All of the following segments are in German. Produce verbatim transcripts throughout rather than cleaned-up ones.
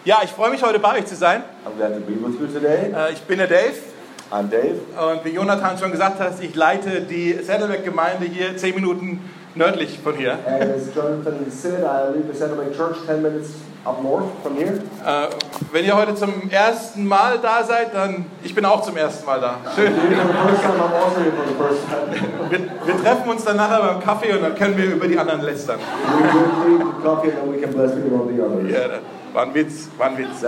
Ja, ich freue mich, heute bei euch zu sein. I'm glad to be with you today. Äh, ich bin der Dave. I'm Dave. Und wie Jonathan schon gesagt hat, ich leite die Saddleback-Gemeinde hier zehn Minuten nördlich von hier. And as Jonathan said, I lead the Saddleback Church ten minutes up north from here. Äh, wenn ihr heute zum ersten Mal da seid, dann ich bin auch zum ersten Mal da. Schön. Wir, wir treffen uns dann nachher beim Kaffee und dann können wir über die anderen lästern. Ja, war ein Witz, war ein Witz.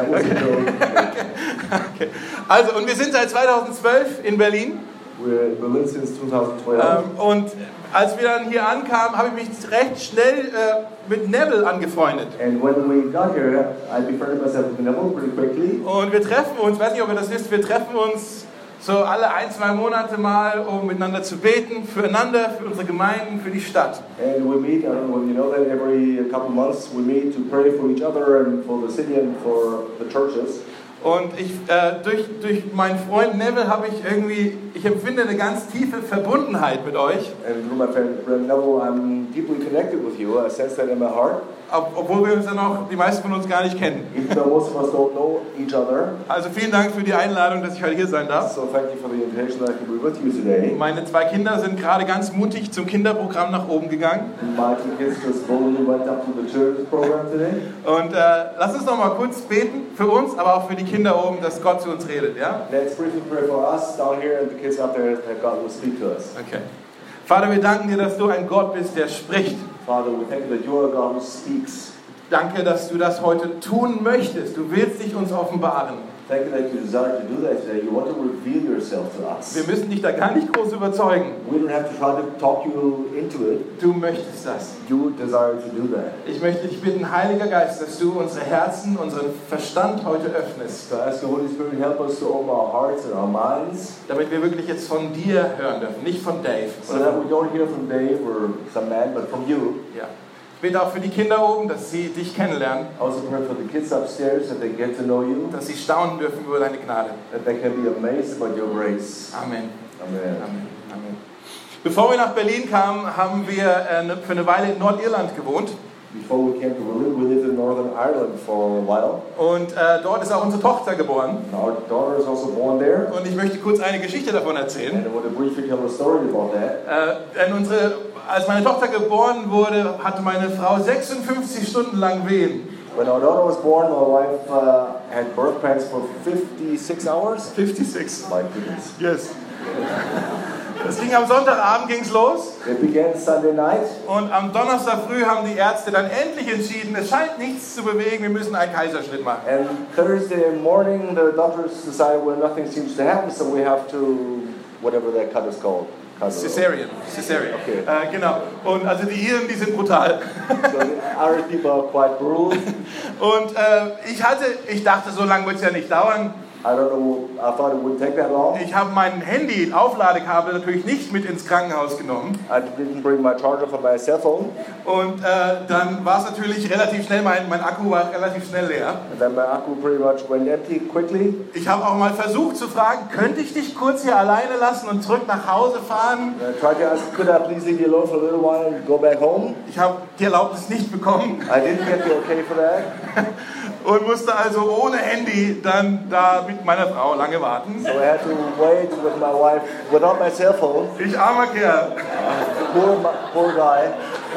Okay. Also, und wir sind seit zweitausendzwölf in Berlin. We're in Berlin since twenty twelve. Ähm, und als wir dann hier ankamen, habe ich mich recht schnell äh, mit Neville angefreundet. And when we got here, I befriended myself with Neville pretty quickly. Und wir treffen uns, weiß nicht, ob ihr das wisst, wir treffen uns so alle ein, zwei Monate mal, um miteinander zu beten, füreinander, für unsere Gemeinden, für die Stadt. And we meet, I don't know, you know that every couple of months we meet to pray for each other and for the city and for the churches. Und ich, äh, durch, durch meinen Freund Neville habe ich irgendwie, ich empfinde eine ganz tiefe Verbundenheit mit euch. And through my friend Neville, I'm deeply connected with you. I sense that in my heart. Ob, obwohl wir uns ja noch, die meisten von uns gar nicht kennen. Even though most of us don't know each other. Also vielen Dank für die Einladung, dass ich heute hier sein darf. So thank you for the invitation that I can be with you today. Meine zwei Kinder sind gerade ganz mutig zum Kinderprogramm nach oben gegangen. My two kids just boldly went up to the children's program today. Und äh, lass uns noch mal kurz beten für uns, aber auch für die Kinder oben, dass Gott zu uns redet, ja? Let's briefly pray for us down here and the kids up there that God will speak to us. Okay. Vater, wir danken dir, dass du ein Gott bist, der spricht. Father, we thank you that you are a God who speaks. Danke, dass du das heute tun möchtest. Du willst dich uns offenbaren. Thank you that you desire to do that today. You want to reveal yourself to us. Wir müssen dich da gar nicht groß überzeugen. We don't have to try to talk you into it. Du möchtest das. You desire to do that. Ich möchte dich bitten, Heiliger Geist, dass du unsere Herzen, unseren Verstand heute öffnest. So ask the Holy Spirit, help us to open our hearts and our minds. Damit wir wirklich jetzt von dir hören dürfen, nicht von Dave. So that we don't hear from Dave or some man, but from you. Ja. Ich bete auch für die Kinder oben, dass sie dich kennenlernen. Also pray for the kids upstairs that they get to know you. Dass sie staunen dürfen über deine Gnade. That they can be amazed about your grace. Amen. Amen. Amen. Amen. Bevor wir nach Berlin kamen, haben wir für eine Weile in Nordirland gewohnt. Before we came to Berlin, we lived in Northern Ireland for a while. Und äh, dort ist auch unsere Tochter geboren. Our daughter is also born there. Und ich möchte kurz eine Geschichte davon erzählen. And I want to briefly tell a story about that. Äh, denn unsere, als meine Tochter geboren wurde, hatte meine Frau sechsundfünfzig Stunden lang Wehen. When our daughter was born, my wife uh, had birth pains for fifty-six hours. fifty-six. My goodness. Yes. Das ging am Sonntagabend ging's los. It began Sunday night. Und am Donnerstag früh haben die Ärzte dann endlich entschieden, es scheint nichts zu bewegen, wir müssen einen Kaiserschnitt machen. And Thursday morning, the doctors decided, well, nothing seems to happen, so we have to, whatever that cut is called. Caesarean. Caesarean. Okay. Äh, genau. Und also die Iren, die sind brutal. So the Irish people are quite brutal. Und äh, ich hatte, ich dachte, so lange wird es ja nicht dauern. I don't know, I thought it wouldn't take that long. Ich habe mein Handy, Aufladekabel, natürlich nicht mit ins Krankenhaus genommen. I didn't bring my charger for my cell phone. Und äh, dann war es natürlich relativ schnell, mein, mein Akku war relativ schnell leer. And then my akku pretty much went empty quickly. Ich habe auch mal versucht zu fragen, könnte ich dich kurz hier alleine lassen und zurück nach Hause fahren? I tried to ask, could I please leave you alone for a little while and go back home? Ich habe die Erlaubnis nicht bekommen. I didn't get the okay for that. Und musste also ohne Handy dann da mit meiner Frau lange warten. So I had to wait with my wife without my cell phone. Ich armer Kerl. Poor, poor guy.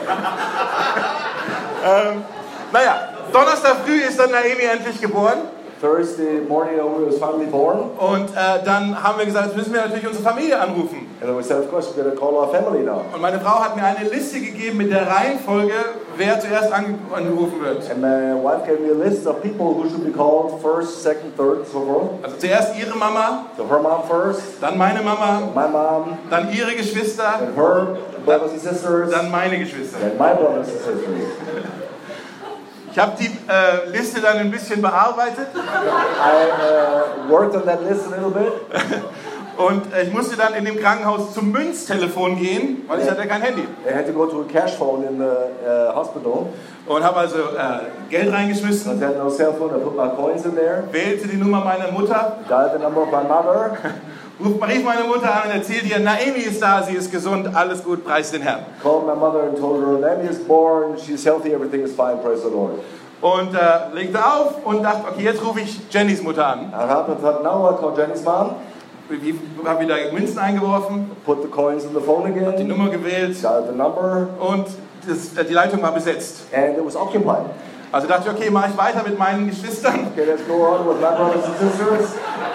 ähm, naja, Donnerstag früh ist dann Naomi endlich geboren. Thursday morning, Naomi was finally born. Und äh, dann haben wir gesagt, jetzt müssen wir natürlich unsere Familie anrufen. And then we said, of course, we're going to call our family now. Und meine Frau hat mir eine Liste gegeben mit der Reihenfolge, wer zuerst ange- angerufen wird. And my wife gave me a list of people who should be called first, second, third, and so forth. Also zuerst ihre Mama, So her mom first, dann meine Mama, my mom, dann ihre Geschwister, and her brothers and sisters, dann meine Geschwister. and my brothers and sisters. Ich habe die äh, Liste dann ein bisschen bearbeitet. I uh, worked on that list a little bit. Und äh, ich musste dann in dem Krankenhaus zum Münztelefon gehen, weil ich hatte kein Handy. I had to go to a cash phone in the uh, hospital. Und habe also äh, Geld I reingeschmissen, had no cell phone. I put my coins in there. wählte die Nummer meiner Mutter, Dialed the number of my mother. rief meine Mutter an und erzählte ihr, Naomi ist da, sie ist gesund, alles gut, preis den Herrn. Called my mother and told her, Naomi is born, she's healthy, everything is fine, praise the Lord. Und äh, legte auf und dachte, okay, jetzt rufe ich Jennys Mutter an. I happened and thought, now I'll call Jenny's mom. Ich habe wieder Münzen eingeworfen, Put the coins in the phone die again. Nummer gewählt Got the number. und das, die Leitung war besetzt. And it was occupied. Also dachte ich, okay, mache ich weiter mit meinen Geschwistern. Okay, let's go on with my brothers and sisters.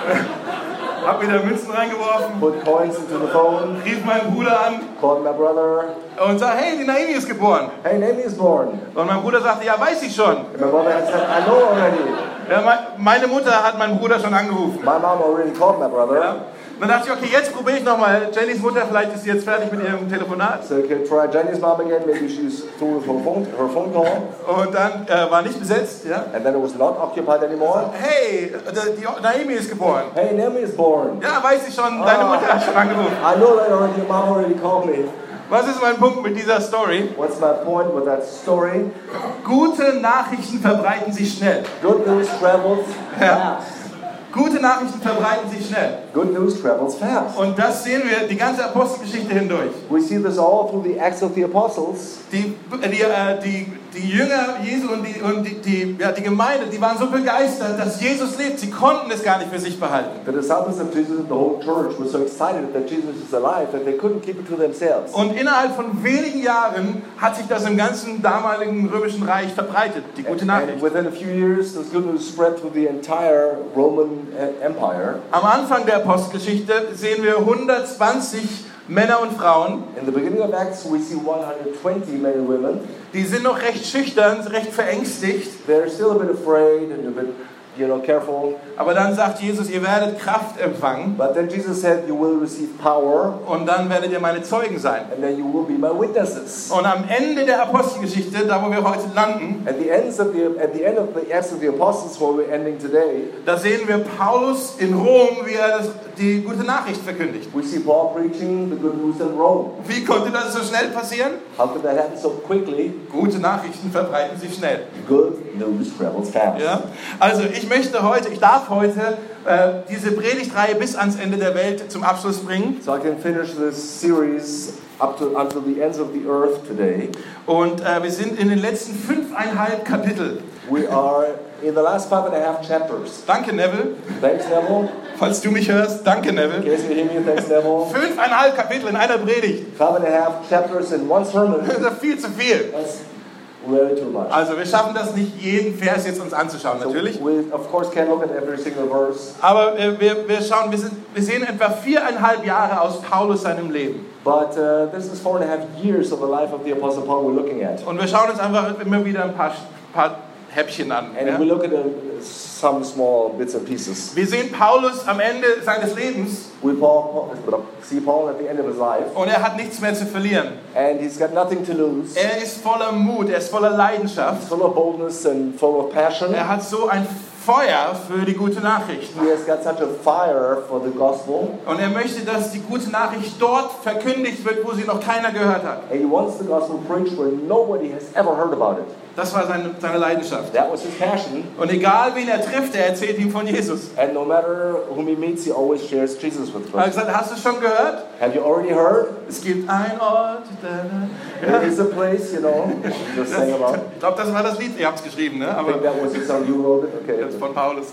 Hab wieder Münzen reingeworfen, Put coins into the phone. rief meinen Bruder an Called my brother. und sagte, hey, die Naomi ist geboren. Hey, Naomi is born. Und mein Bruder sagte, ja, weiß ich schon. And my brother had said, I know already. Ja, me- meine Mutter hat meinen Bruder schon angerufen. My mom already called my brother. Ja. Dann dachte ich, okay, jetzt probiere ich nochmal. Jennys Mutter, vielleicht ist sie jetzt fertig mit ihrem Telefonat. So okay, try Jenny's mom again. Maybe she's through with her phone, her phone call. Und dann äh, war nicht besetzt. Ja. And then it was not occupied anymore. Hey, die, die Naomi ist geboren. Hey, Naomi is born. Ja, weiß ich schon, deine Mutter hat schon angerufen. I know that already. Your mom already called me. Was ist mein Punkt mit dieser Story? What's my point with that story? Gute Nachrichten verbreiten sich schnell. Good news travels Ja. fast. Gute Nachrichten verbreiten sich schnell. Good news travels fast. Und das sehen wir die ganze Apostelgeschichte hindurch. We see this all through the Acts of the Apostles. Die, die, äh, die, die Jünger Jesu und, die, und die, die, ja, die Gemeinde, die waren so begeistert, dass Jesus lebt. Sie konnten es gar nicht für sich behalten. The disciples of Jesus and the whole church were so excited that Jesus is alive that they couldn't keep it to themselves. Und innerhalb von wenigen Jahren hat sich das im ganzen damaligen römischen Reich verbreitet, die gute And Nachricht. within a few years, this good news spread through the entire Roman Empire. Am Anfang der Apostelgeschichte sehen wir hundertzwanzig Männer und Frauen, In the beginning of Acts, we see one hundred twenty men and women. die sind noch recht schüchtern, recht verängstigt. They're still a bit afraid and a bit, you know, careful. Aber dann sagt Jesus, ihr werdet Kraft empfangen But then Jesus said, you will receive power und dann werdet ihr meine Zeugen sein. and then you will be my witnesses. Und am Ende der Apostelgeschichte, da wo wir heute landen, At the, ends of the, at the end of the Acts of the Apostles, where we're ending today, da sehen wir Paulus in Rom, wie er das, die gute Nachricht verkündigt. we see Paul preaching the good news in Rome. Wie konnte das so schnell passieren? How could that happen so quickly? Gute Nachrichten verbreiten sich schnell. Good news travels fast. Ja? Also ich möchte heute, ich darf heute äh, diese Predigtreihe bis ans Ende der Welt zum Abschluss bringen. So I can finish this series up to until the ends of the earth today. Und äh, wir sind in den letzten fünfeinhalb Kapitel. We are in the last five and a half chapters. Danke, Neville. Thanks, Neville. Falls du mich hörst, danke, In Neville. case you hear me, thanks, Neville. Fünfeinhalb Kapitel in einer Predigt. Five and a half chapters in one sermon. Das ist viel zu viel. That's way too much. Also wir schaffen das nicht, jeden Vers jetzt uns anzuschauen, So natürlich. we, of course, can't look at every single verse. Aber äh, wir, wir schauen, wir, sind, wir sehen etwa viereinhalb Jahre aus Paulus seinem Leben. But uh, this is four and a half years of the life of the Apostle Paul we're looking at. Und wir schauen uns einfach immer wieder ein paar, paar Häppchen an. And Ja? we look at uh, some small bits and pieces. Wir sehen Paulus am Ende seines Lebens We Paul, see Paul at the end of his life, und er hat nichts mehr zu verlieren. and he's got nothing to lose. Er ist voller Mut, er ist voller Leidenschaft. He's full of boldness and full of passion. Er hat so ein Feuer für die gute Nachricht. He has got such a fire for the gospel, Und er möchte, dass die gute Nachricht dort verkündigt wird, wo sie noch keiner gehört hat. and he wants the gospel preached where nobody has ever heard about it. Das war seine, seine Leidenschaft. That was his passion, Und egal wen er trifft, er erzählt ihm von Jesus. and no matter whom he meets, he always shares Jesus with Er hat them. gesagt, hast du schon gehört? Have you already heard? Es gibt ein Ort. Da, da. There is a place, you know, just saying about. Ich glaube, das war das Lied. Ihr habt es geschrieben, ne? I Aber think that was the song you wrote it. Okay, das ist von Paulus.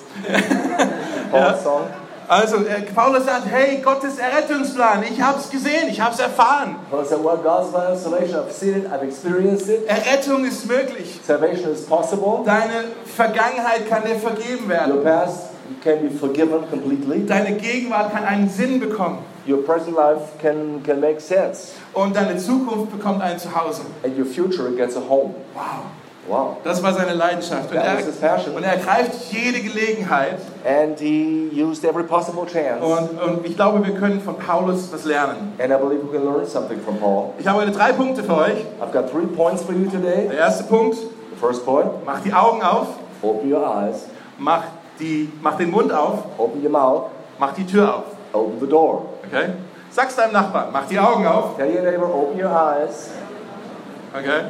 Paul's song. Also, äh, Paulus sagt, hey, Gottes Errettungsplan, ich habe es gesehen, ich habe es erfahren. Paul said, "Well, God's plan of salvation. I've seen it. I've experienced it. Errettung ist möglich. Salvation is possible. Deine Vergangenheit kann dir vergeben Your werden. past can be forgiven completely. Deine Gegenwart kann einen Sinn bekommen. Your present life can can make sense, Und deine Zukunft bekommt ein Zuhause. and your future gets a home." Wow. Wow. Das war seine Leidenschaft. Und That er, was his passion. und er ergreift jede Gelegenheit. And he used every possible chance. Und, und ich glaube, wir können von Paulus was lernen. And I believe we can learn something from Paul. Ich habe heute drei Punkte für euch. I've got three points for you today. Der erste Punkt, The first point, mach die Augen auf, open your eyes, mach, die, mach den Mund auf, open your mouth, mach die Tür auf. open the door. Okay? Sag's deinem Nachbarn, mach die Augen auf. Tell your neighbor, open your eyes, Okay?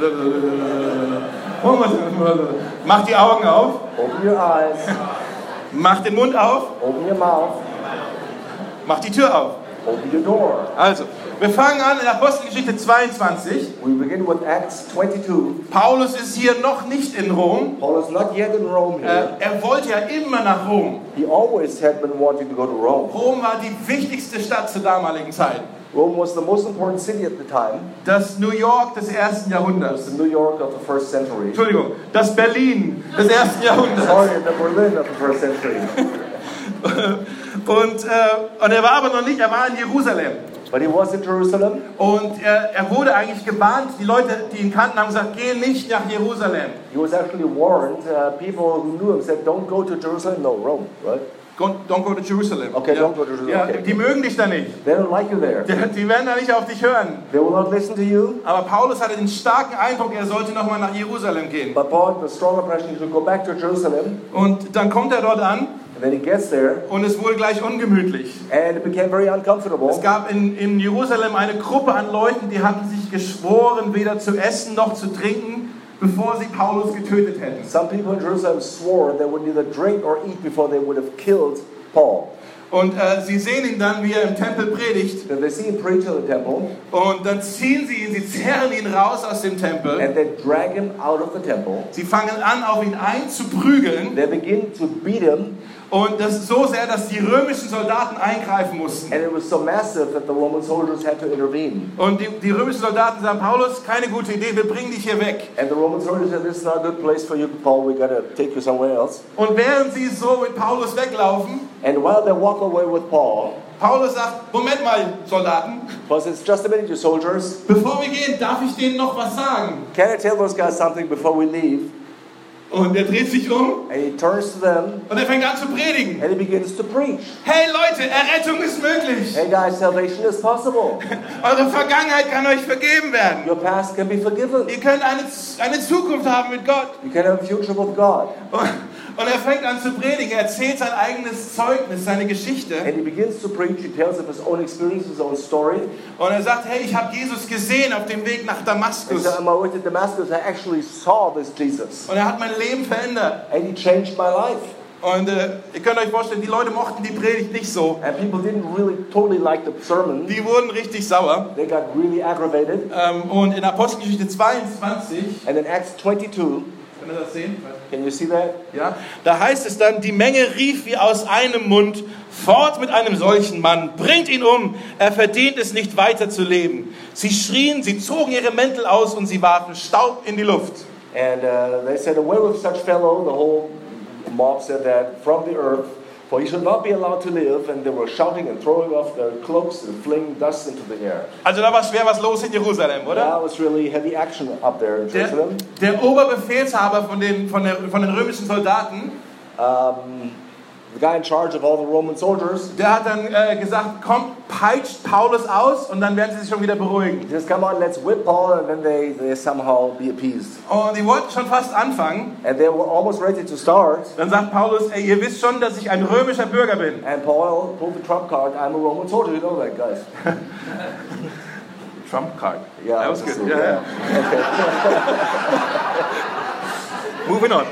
Mach die Augen auf, open your eyes, mach den Mund auf, open your mouth, mach die Tür auf. open your door. Also, wir fangen an in Apostelgeschichte zweiundzwanzig. We begin with Acts twenty-two. Paulus ist hier noch nicht in Rom. Paul is not yet in Rome here. Äh, er wollte ja immer nach Rom. He always had been wanting to go to Rome. Rom war die wichtigste Stadt zur damaligen Zeit. Rome was the most important city at the time. Das New York des ersten It was Jahrhunderts. the New York of the first century. Entschuldigung, das Berlin des ersten Jahrhunderts. Sorry, the Berlin of the first century. Und, äh, und er war aber noch nicht, er war in Jerusalem. But he was in Jerusalem. Und er, er wurde eigentlich gewarnt, die Leute, die ihn kannten, haben gesagt, geh nicht nach Jerusalem. He was actually warned. Uh, people who knew him said, don't go to Jerusalem. No, Rome, right? Go, don't go to Jerusalem. Okay, ja. don't go to Jerusalem. Ja, Okay. die mögen dich da nicht. They don't like you there. Die, die werden da nicht auf dich hören. They will not listen to you. Aber Paulus hatte den starken Eindruck, er sollte nochmal nach Jerusalem gehen. But Paul had the strong impression he should go back to Jerusalem. Und dann kommt er dort an And then he gets there. und es wurde gleich ungemütlich. And it became very uncomfortable. Es gab in, in Jerusalem eine Gruppe an Leuten, die hatten sich geschworen, weder zu essen noch zu trinken, bevor sie Paulus getötet hätten. Some people in Jerusalem swore they would neither drink or eat before they would have killed Paul. Und äh, sie sehen ihn dann, wie er im Tempel predigt. Then they see him preach in the temple. Und dann ziehen sie ihn, sie zerren ihn raus aus dem Tempel. And they drag him out of the temple. Sie fangen an, auf ihn einzuprügeln. They begin to beat him. Und das so sehr, dass die römischen Soldaten eingreifen mussten. And it was so massive that the Roman soldiers had to intervene. Und die, die römischen Soldaten sagen, Paulus, keine gute Idee, wir bringen dich hier weg. And the Roman soldiers said, this is not a good place for you, Paul. We got to take you somewhere else. Und während sie so mit Paulus weglaufen, And while they walk away with Paul, Paulus sagt, Moment mal, Soldaten, Paul says, just a minute, you soldiers. bevor wir gehen, darf ich denen noch was sagen? Can I tell those guys something before we leave? Und er dreht sich um And he turns to them und er fängt an zu predigen. and he begins to preach. Hey Leute, Errettung ist möglich. Hey guys, salvation is possible. Eure Vergangenheit kann euch vergeben werden. Your past can be forgiven. Ihr könnt eine, eine Zukunft haben mit Gott. You can have a future with God. Und er fängt an zu predigen. Er erzählt sein eigenes Zeugnis, seine Geschichte. And he begins to preach. He tells of his own experience, his own story. Und er sagt, hey, ich habe Jesus gesehen auf dem Weg nach He Damaskus. said, on my way to Damascus, I actually saw this Jesus. Und er hat mein Leben verändert. And he changed my life. Und äh, ihr könnt euch vorstellen, die Leute mochten die Predigt nicht so. And people didn't really totally like the sermon. Die wurden richtig sauer. They got really aggravated. Ähm, und in Apostelgeschichte zweiundzwanzig, And in Acts twenty-two, könnt ihr das sehen? can you see that? Ja, da heißt es dann, die Menge rief wie aus einem Mund, fort mit einem solchen Mann, bringt ihn um, er verdient es nicht weiter zu leben. Sie schrien, sie zogen ihre Mäntel aus und sie warfen Staub in die Luft. And uh, they said, away with such fellow. The whole mob said that from the earth, for he should not be allowed to live. And they were shouting and throwing off their cloaks and flinging dust into the air. Also da war schwer was los in Jerusalem, oder? That was really heavy action up there in Der, Jerusalem. der Oberbefehlshaber von den, von, der, von den römischen Soldaten, Um, the guy in charge of all the Roman soldiers, der hat dann äh, gesagt, komm, peitscht Paulus aus und dann werden sie sich schon wieder beruhigen. he says, come on, let's whip Paul, and then they, they somehow be appeased. Und die wollten schon fast anfangen. And they were almost ready to start. Dann sagt Paulus, ey, ihr wisst schon, dass ich ein römischer Bürger bin. And Paul pulled the trump card, I'm a Roman soldier, you know that, guys. Trump card. Yeah, that was that's good. it, Yeah, yeah. Moving on.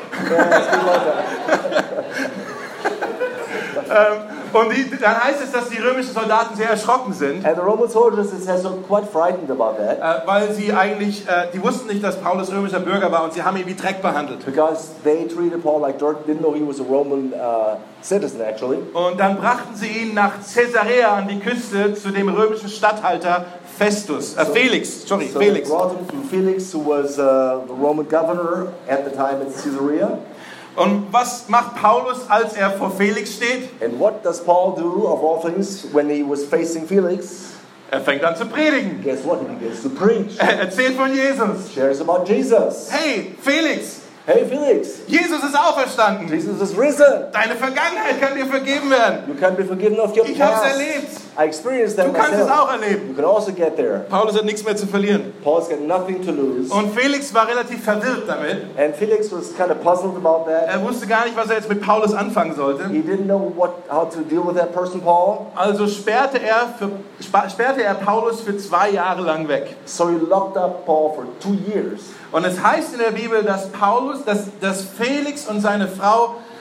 ähm, und die, dann heißt es, dass die römischen Soldaten sehr erschrocken sind, And the Roman soldiers, it says, are quite frightened about that. äh, weil sie eigentlich, äh, die wussten nicht, dass Paulus römischer Bürger war und sie haben ihn wie Dreck behandelt. Because they treated Paul like dirt, didn't know he was a Roman uh, citizen actually. Und dann brachten sie ihn nach Caesarea an die Küste zu dem römischen Statthalter Festus, äh, Felix, sorry, So Felix. they brought him to Felix, who was uh, the Roman governor at the time in Caesarea. Und was macht Paulus, als er vor Felix steht? And what does Paul do, of all things, when he was facing Felix? Er fängt an zu predigen. Guess what? He begins to preach. Er erzählt von Jesus. Shares about Jesus. Hey, Felix, Hey Felix, Jesus ist auferstanden. Jesus is risen. Deine Vergangenheit kann dir vergeben werden. You can be forgiven of your Ich hab's past. erlebt. I experienced that Du kannst es myself. auch erleben. You can also get there. Paulus hat nichts mehr zu verlieren. Paul's got nothing to lose. Und Felix war relativ verwirrt damit. And Felix was kind of puzzled about that. Er wusste gar nicht, was er jetzt mit Paulus anfangen sollte. He didn't know what, how to deal with that person, Paul. Also sperrte er, für, spa- sperrte er Paulus für zwei Jahre lang weg. So he locked up Paul for two years. Und es heißt in der Bibel, dass Paulus, dass, dass Felix und seine Frau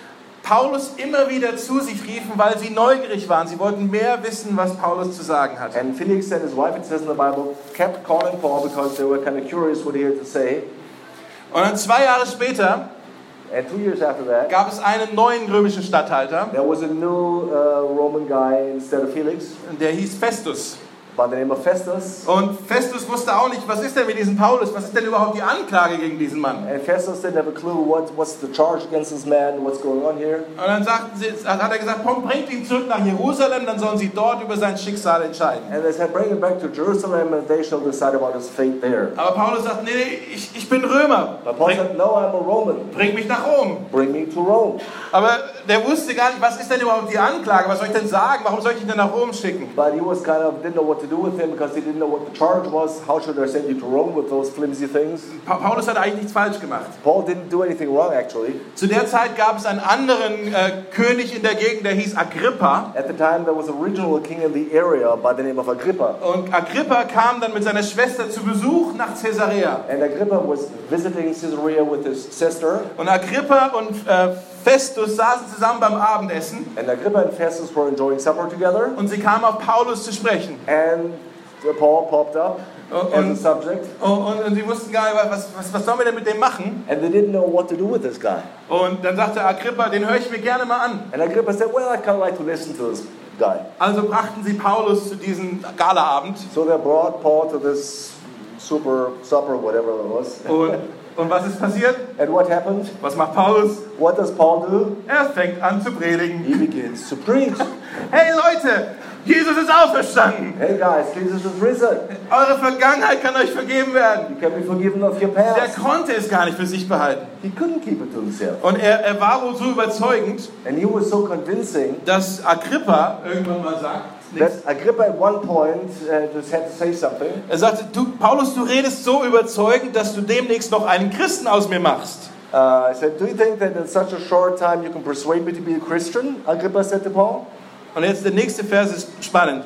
Paulus immer wieder zu sich riefen, weil sie neugierig waren. Sie wollten mehr wissen, was Paulus zu sagen hatte. And Felix and his wife, it says in the Bible, kept calling Paul because they were kind of curious what he had to say. Und dann zwei Jahre später And two years after that, gab es einen neuen römischen Statthalter, there was a new uh, Roman guy instead of Felix der hieß Festus. by the name of Festus. Und Festus wusste auch nicht, was ist denn mit diesem Paulus? Was ist denn überhaupt die Anklage gegen diesen Mann? And Festus didn't have a clue what, what's the charge against this man, what's going on here. Und dann sagten sie, hat er gesagt, komm, bringt ihn zurück nach Jerusalem, dann sollen sie dort über sein Schicksal entscheiden. And they said, bring him back to Jerusalem and they shall decide about his fate there. Aber Paulus sagt, nee, nee, ich, ich bin Römer. But Paul Bring, said, no, I'm a Roman. bring mich nach Rom. Bring me to Rome. Aber der wusste gar nicht, was ist denn überhaupt die Anklage? Was soll ich denn sagen? Warum soll ich ihn denn nach Rom schicken? But he was kind of, didn't know what to do with him because he didn't know what the charge was. How should I send you to Rome with those flimsy things? Pa- Paulus hat eigentlich nichts falsch gemacht. Paul didn't do anything wrong, actually. Zu der Zeit gab es einen anderen äh, König in der Gegend, der hieß Agrippa. At the time, there was a regional king in the area by the name of Agrippa. Und Agrippa kam dann mit seiner Schwester zu Besuch nach Caesarea. And Agrippa was visiting Caesarea with his sister. Und Agrippa und äh, Festus saßen zusammen beim Abendessen. And Agrippa and Festus were enjoying supper together. Und sie kamen auf Paulus zu sprechen. And Paul popped up Und, as a und, subject. und, und sie wussten gar nicht, was, was, was sollen wir denn mit dem machen? And they didn't know what to do with this guy. Und dann sagte Agrippa, den höre ich mir gerne mal an. And Agrippa said, well, I kind of like to listen to this guy. Also brachten sie Paulus zu diesem Galaabend. So they brought Paul to this super supper, whatever it was. Und, und was ist passiert? And what happened? Was macht Paulus? What does Paul do? Er fängt an zu predigen. He begins to preach. Hey Leute, Jesus ist auferstanden. Hey guys, Jesus is risen. Eure Vergangenheit kann euch vergeben werden. You can be forgiven of your Der past. konnte es gar nicht für sich behalten. He couldn't keep it to himself. Und er, er war wohl so überzeugend, And he was so convincing dass Agrippa irgendwann mal sagt, that Agrippa at one point uh, just had to say something. er sagte, du, Paulus, du redest so überzeugend, dass du demnächst noch einen Christen aus mir machst. Uh, I said, do you think that in such a short time you can persuade me to be a Christian? Agrippa said to Paul. Und jetzt der nächste Vers ist spannend.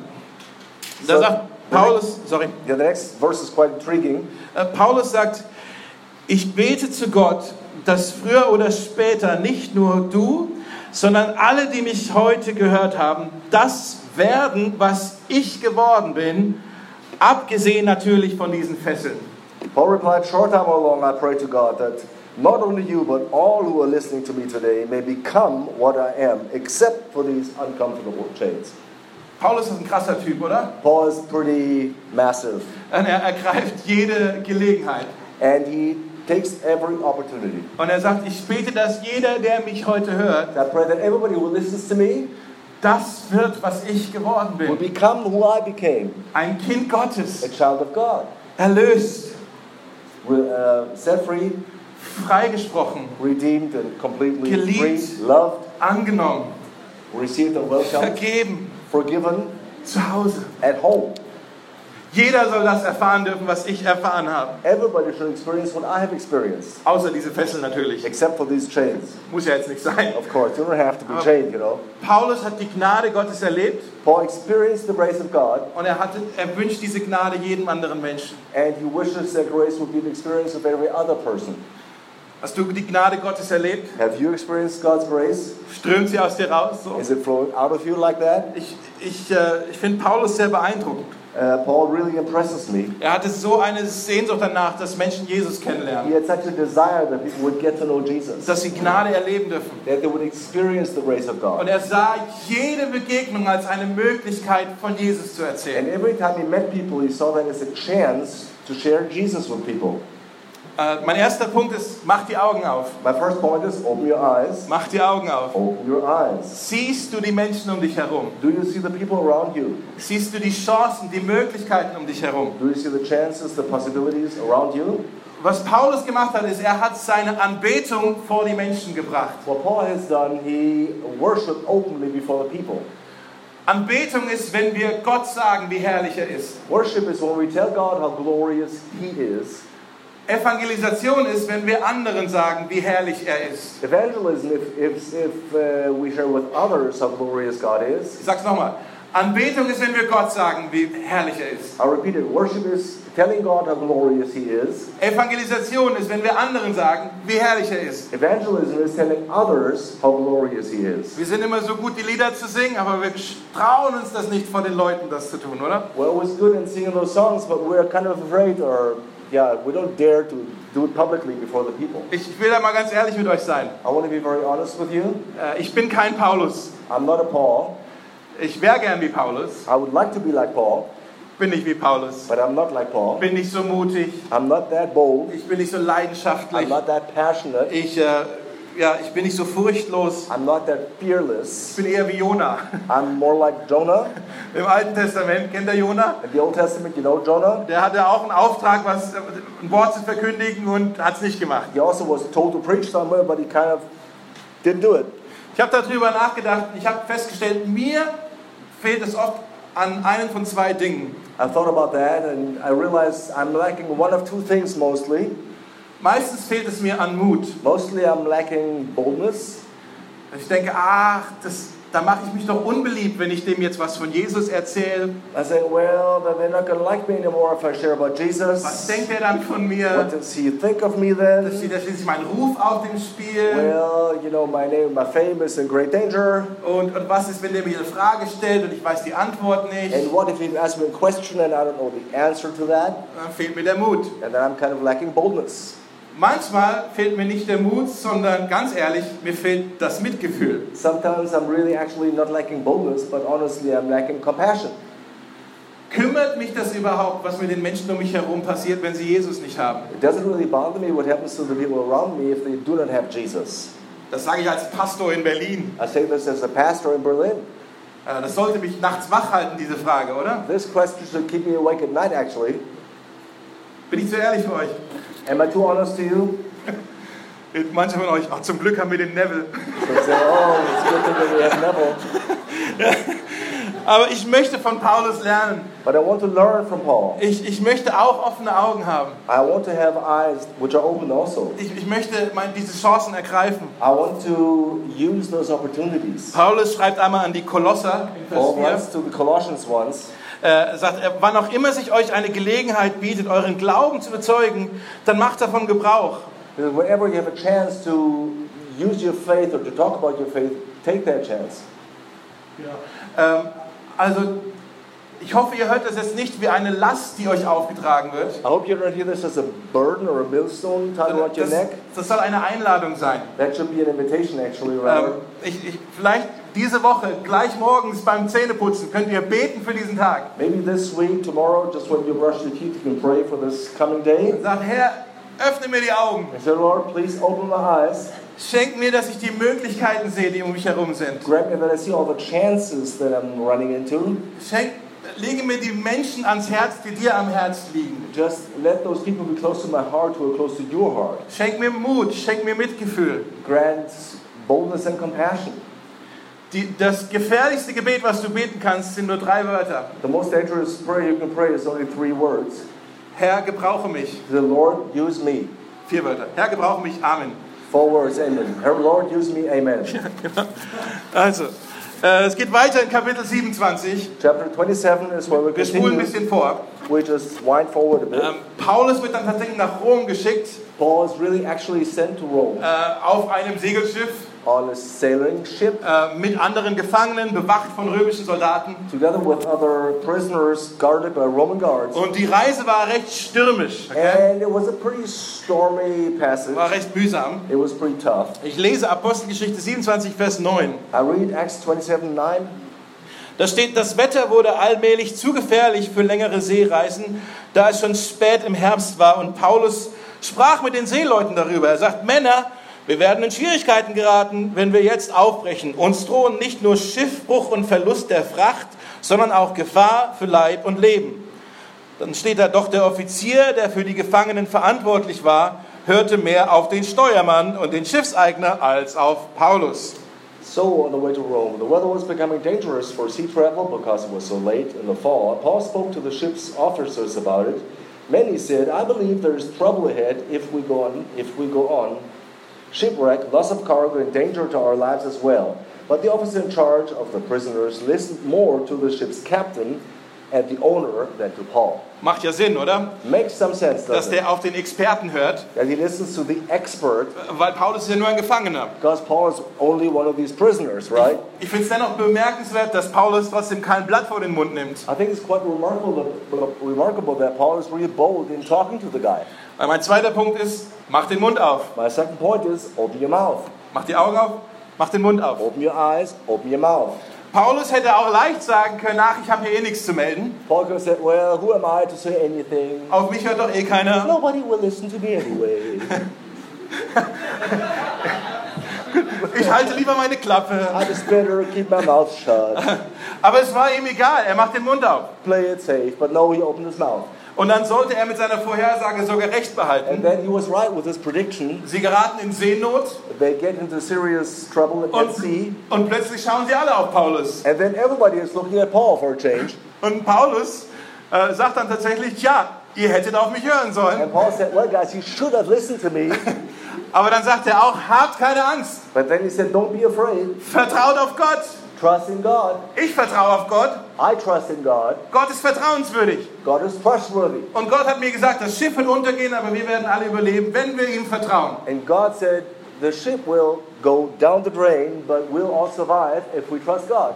Da So, sagt Paulus, sorry, Yeah, the next verse is quite intriguing. äh, Paulus sagt, ich bete zu Gott, dass früher oder später nicht nur du, sondern alle, die mich heute gehört haben, das werden, was ich geworden bin, abgesehen natürlich von diesen Fesseln. Paul replied, short time or long, I pray to God that not only you, but all who are listening to me today may become what I am, except for these uncomfortable chains. Paulus ist ein krasser Typ, oder? Paul is pretty massive, Und er ergreift jede Gelegenheit. and he takes every opportunity. Und er sagt, ich bete, dass jeder, der mich heute hört, I pray that everybody who listens to me das wird, was ich geworden will bin. become who I became, Ein Kind Gottes, a child of God, erlöst, Re- uh, set free, freigesprochen, redeemed, and completely Geliebt. free, loved, angenommen, received and welcomed, vergeben, forgiven, zu Hause. at home. Jeder soll das erfahren dürfen, was ich erfahren habe. Everybody should experience what I have experienced, Außer diese Fesseln natürlich. except for these chains. Muss ja jetzt nicht sein. Of course, you don't have to be chained, you know. Paulus hat die Gnade Gottes erlebt Paul experienced the grace of God, und er, hatte, er wünscht diese Gnade jedem anderen Menschen. and he wishes that grace would be the experience of every other person. Hast du die Gnade Gottes erlebt? Have you experienced God's grace? Strömt sie aus dir raus? So? Is it flowing out of you like that? Ich, ich, äh, ich finde Paulus sehr beeindruckend. Uh, Paul really impresses me. Er hatte so eine Sehnsucht danach, dass Menschen Jesus He kennenlernen, had such a desire that people would get to know Jesus, dass sie Gnade erleben dürfen. that they would experience the grace of Und God. er sah jede Begegnung als eine Möglichkeit, von Jesus zu And erzählen. every time he met people, he saw that as a chance to share Jesus with people. Äh, mein erster Punkt ist, mach die Augen auf. My first point is open your eyes. Mach die Augen auf. Open your eyes. Siehst du die Menschen um dich herum? Do you see the people around you? Siehst du die Chancen, die Möglichkeiten um dich herum? Do you see the chances, the possibilities around you? Was Paulus gemacht hat, ist, er hat seine Anbetung vor die Menschen gebracht. What Paul has done, he worshiped openly before the people. Anbetung ist, wenn wir Gott sagen, wie herrlich er ist. Worship is when we tell God how glorious He is. Evangelisation ist, wenn wir anderen sagen, wie herrlich er ist. Evangelism, if, if, if uh, we share with others how glorious God is. Ich sag's nochmal. Anbetung ist, wenn wir Gott sagen, wie herrlich er ist. I repeat it. Worship is telling God how glorious He is. Evangelisation ist, wenn wir anderen sagen, wie herrlich er ist. Evangelism is telling others how glorious He is. Wir sind immer so gut, die Lieder zu singen, aber wir trauen uns das nicht vor den Leuten, das zu tun, oder? We're always good in singing those songs, but we're kind of afraid, or yeah, we don't dare to do it publicly before the people. Ich, ich will da mal ganz ehrlich mit euch sein. I want to be very honest with you. Äh, ich bin kein Paulus. I'm not a Paul. Ich wäre gern wie Paulus. I would like to be like Paul, Bin nicht wie Paulus. but I'm not like Paul. Bin nicht so mutig. I'm not that bold. Ich bin nicht so I'm leidenschaftlich. not that passionate. Ich, äh, ja, ich bin nicht so furchtlos. I'm not that Ich fearless. bin eher wie Jona. I'm more like Jonah. Im Alten Testament, kennt ihr Jona? In the Old Testament, you know Jonah? Der hatte auch einen Auftrag, was, ein Wort zu verkündigen und hat es nicht gemacht. He also was told to preach somewhere, but he kind of didn't do it. Ich habe darüber nachgedacht. Ich habe festgestellt, mir fehlt es oft an einem von zwei Dingen. I thought about that, and I realized I'm lacking one of two things mostly. Meistens fehlt es mir an Mut. Mostly I'm lacking boldness. Ich denke, ach, das, da mache ich mich doch unbeliebt, wenn ich dem jetzt was von Jesus erzähle. I say, well, then they're not going to like me anymore if I share about Jesus. Was denkt er dann von mir? What does he think of me Da then? steht ja schließlich mein Ruf auf dem Spiel. Well, you know, my name, my fame is in great danger. Und, und was ist, wenn der mir eine Frage stellt und ich weiß die Antwort nicht? And what if he asks me a question and I don't know the answer to that? Dann fehlt mir der Mut. And then I'm kind of lacking boldness. Manchmal fehlt mir nicht der Mut, sondern ganz ehrlich, mir fehlt das Mitgefühl. Sometimes I'm really actually not lacking boldness, but honestly I'm lacking compassion. Kümmert mich das überhaupt, was mit den Menschen um mich herum passiert, wenn sie Jesus nicht haben? It doesn't really bother me what happens to the people around me if they do not have Jesus. Das sage ich als Pastor in Berlin. I say this as a pastor in Berlin. Äh, Das sollte mich nachts wach halten, diese Frage, oder? This question should keep me awake at night actually. Bin ich zu ehrlich für euch? Am I too honest to you? Manche von euch, ach, zum Glück haben wir den Neville. So say, oh, it's a good thing that we have Neville. Aber ich möchte von Paulus lernen. But I want to learn from Paul. Ich, ich möchte auch offene Augen haben. I want to have eyes which are open also. Ich, ich möchte mein, diese Chancen ergreifen. I want to use those opportunities. Paulus schreibt einmal an die Kolosser in Vers Paul vier. writes to the Colossians once. Äh, sagt er, wann auch immer sich euch eine Gelegenheit bietet, euren Glauben zu bezeugen, dann macht davon Gebrauch. Because whenever you have a chance to use your faith or to talk about your faith, take that chance. Ähm, also, ich hoffe, ihr hört das jetzt nicht wie eine Last, die euch aufgetragen wird. I hope you don't hear this as a burden or a millstone tied around your Das, neck. das soll eine Einladung sein. That should be an invitation actually, Ähm, rather. ich, ich, vielleicht diese Woche, gleich morgens beim Zähneputzen, könnt ihr beten für diesen Tag. Maybe this week, tomorrow, just when you brush your teeth, you can pray for this coming day. Sagt, Herr, öffne mir die Augen. And say, Lord, please open my eyes. Schenk mir, dass ich die Möglichkeiten sehe, die um mich herum sind. Grant me that I see all the chances that I'm running into. Schenk, lege mir die Menschen ans Herz, die dir am Herz liegen. Just let those people be close to my heart who are close to your heart. Schenk mir Mut, schenk mir Mitgefühl. Grant boldness and compassion. Die, das gefährlichste Gebet, was du beten kannst, sind nur drei Wörter. The most dangerous prayer you can pray is only three words. Herr, gebrauche mich. The Lord, use me. Vier Wörter. Herr, gebrauche mich. Amen. Four words, amen. Her Lord, use me, amen. Also, äh, es geht weiter in Kapitel siebenundzwanzig. Chapter twenty-seven is where we Wir spulen ein continue. bisschen vor. We just wind forward a bit. Ähm, Paulus wird dann tatsächlich nach Rom geschickt, Paul is really actually sent to Rome äh, auf einem Segelschiff, on a sailing ship äh, mit anderen Gefangenen, bewacht von römischen Soldaten. together with other prisoners guarded by Roman guards. Und die Reise war recht stürmisch, okay? And it was a pretty stormy passage. War recht mühsam. It was pretty tough. Ich lese Apostelgeschichte siebenundzwanzig, Vers neun. I read Acts twenty-seven nine. Da steht, das Wetter wurde allmählich zu gefährlich für längere Seereisen, da es schon spät im Herbst war. Und Paulus sprach mit den Seeleuten darüber. Er sagt, Männer, wir werden in Schwierigkeiten geraten, wenn wir jetzt aufbrechen. Uns drohen nicht nur Schiffbruch und Verlust der Fracht, sondern auch Gefahr für Leib und Leben. Dann steht da, doch der Offizier, der für die Gefangenen verantwortlich war, hörte mehr auf den Steuermann und den Schiffseigner als auf Paulus. So on the way to Rome, the weather was becoming dangerous for sea travel because it was so late in the fall. Paul spoke to the ship's officers about it. Many said, I believe there is trouble ahead if we go on, if we go on shipwreck, loss of cargo, and danger to our lives as well. But the officer in charge of the prisoners listened more to the ship's captain and the owner than to Paul. Macht ja Sinn, oder? Makes some sense, Dass doesn't it? der auf den Experten hört, That he listens to the expert, weil Paulus ist ja nur ein Gefangener. because Paul is only one of these prisoners, right? Ich finde es dennoch bemerkenswert, dass Paulus trotzdem kein Blatt vor den Mund nimmt. I think it's quite remarkable, remarkable that Paul is really bold in talking to the guy. Weil mein zweiter Punkt ist, mach den Mund auf. My second point is, open your mouth. Mach die Augen auf, mach den Mund auf. Open your eyes, open your mouth. Paulus hätte auch leicht sagen können, ach, ich habe hier eh nichts zu melden. Paul could have said, well, who am I to say anything? Auf mich hört doch eh keiner. Nobody will listen to me anyway. Ich halte lieber meine Klappe. I just better keep my mouth shut. Aber es war ihm egal, er macht den Mund auf. Play it safe. But no, he opened his mouth. Und dann sollte er mit seiner Vorhersage sogar recht And behalten. then he was right with his prediction. Sie geraten in Seenot They get into serious trouble at und, sea. und plötzlich schauen sie alle auf Paulus. And then everybody is looking at Paul for a change. Und Paulus äh, sagt dann tatsächlich, ja, ihr hättet auf mich hören sollen. And Paul said, well, guys, you should have listened to me. Aber dann sagt er auch, habt keine Angst, But then he said, don't be afraid. vertraut auf Gott. Trust in God. Ich vertraue auf Gott. I trust in God. Gott ist vertrauenswürdig. God is trustworthy. Und Gott hat mir gesagt, das Schiff wird untergehen, aber wir werden alle überleben, wenn wir ihm vertrauen. And God said, the ship will go down the drain, but we'll all survive if we trust God.